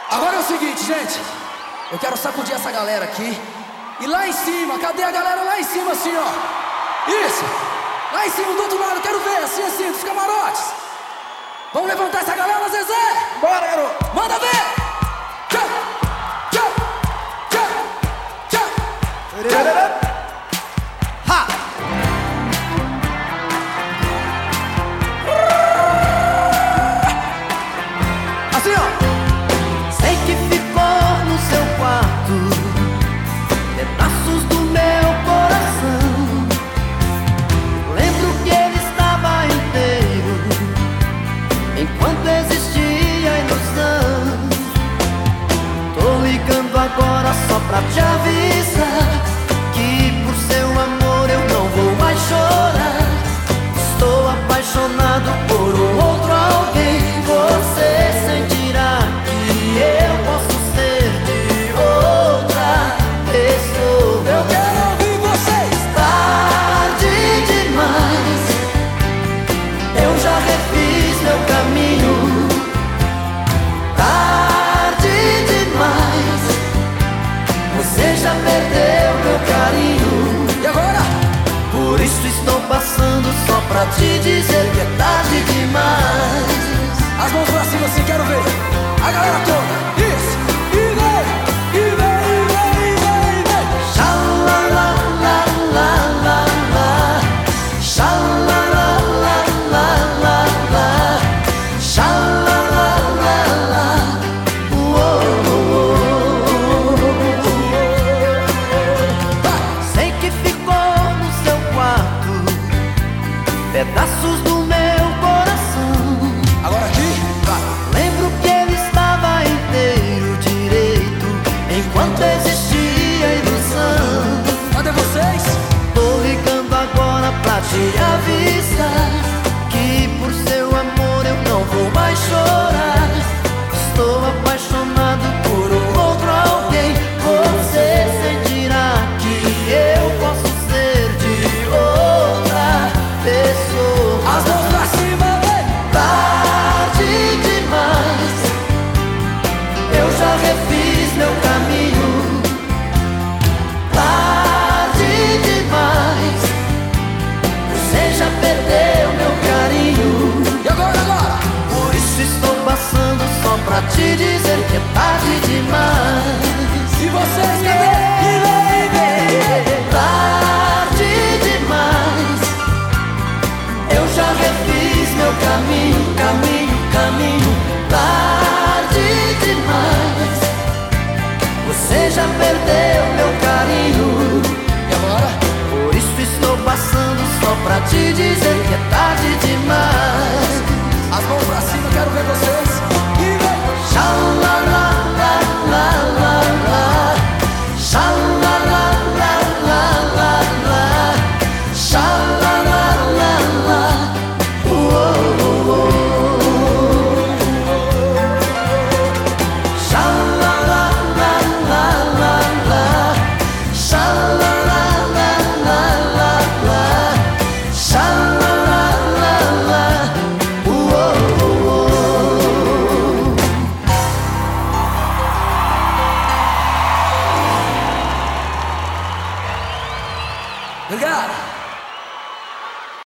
Agora é o seguinte, gente. Eu quero sacudir essa galera aqui. E lá em cima, cadê a galera lá em cima assim, ó? Isso! Lá em cima, do outro lado, eu quero ver, assim, dos camarotes. Vamos levantar essa galera, Zezé? Bora, garoto! Manda ver! Tchau! Tchau! Tchau! Tchau! Ha! Assim, ó! Sei que ficou no seu quarto pedaços do meu coração. Lembro que ele estava inteiro enquanto existia a ilusão. Tô ligando agora só pra te avisar que por seu amor eu não vou mais chorar. Estou apaixonado por um outro alguém. Você sentirá que eu posso ser de outra pessoa. Eu quero ouvir vocês! Tarde demais, eu já refiz meu caminho. Tarde demais, você já perdeu meu carinho. E agora? Por isso estou passando só pra te dizer que é tarde demais. As mãos pra cima assim, quero ver. A galera toda. Isso! E vem! E vem, e vem, e vem, e vem! Xalalalala, xalalalala, xalalalala, sei que ficou no seu quarto pedaços do meu coração. Agora aqui, vai! Lembro que ele estava inteiro direito enquanto existia a ilusão. Cadê vocês? Tô ligando agora pra te avisar que por seu amor eu não vou mais chorar. Estou apaixonado por um outro alguém. Você sentirá que eu posso ser de outra pessoa. As mãos pra cima, vem! Tarde demais, eu já refiz meu caminho. Tarde demais, você já perdeu meu carinho. E agora, agora? Por isso estou passando só pra te dizer que é tarde demais. E vocês, cadê? E vem, e vem! Tarde demais, eu já refiz meu caminho, caminho, caminho. Tarde demais, você já perdeu meu carinho. E agora? Por isso estou passando só pra te dizer que é tarde demais. As mãos pra cima, quero ver vocês.